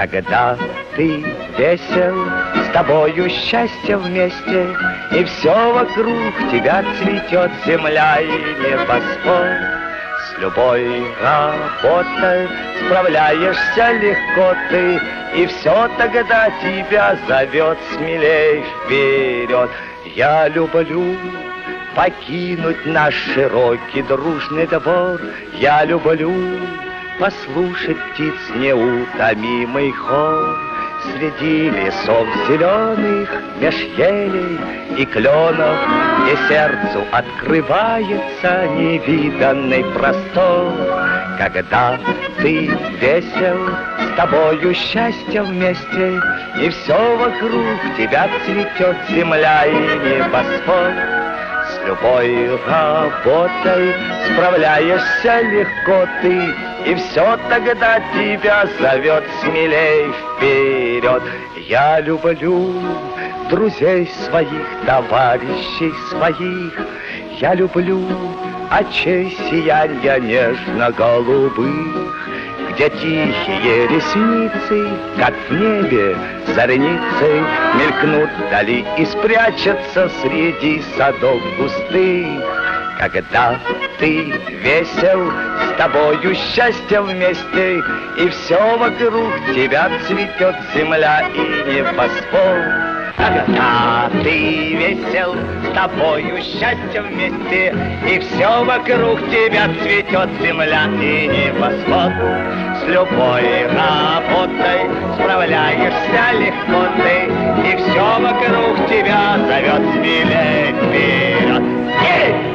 Когда ты весел, с тобою счастье вместе, и все вокруг тебя цветет земля и небосвод. С любой работой справляешься легко ты, и все тогда тебя зовет смелей вперед. Я люблю покинуть наш широкий дружный двор. Я люблю послушать птиц неутомимый хор. Среди лесов зеленых, меж елей и кленов, где сердцу открывается невиданный простор. Когда ты весел, с тобою счастье вместе, и все вокруг тебя цветет земля и небосвод. С любой работой справляешься легко ты, и все тогда тебя зовет смелей вперед. Я люблю друзей своих, товарищей своих. Я люблю очей сиянья нежно-голубых, где тихие ресницы, как в небе зорницы, мелькнут вдали и спрячутся среди садов густых. Когда ты весел, с тобою счастье вместе, и все вокруг тебя цветет земля и небосвод. Когда ты весел, с тобою счастье вместе, и все вокруг тебя цветет земля и небосвод. С любой работой справляешься легко ты, и все вокруг тебя зовет смелей вперед.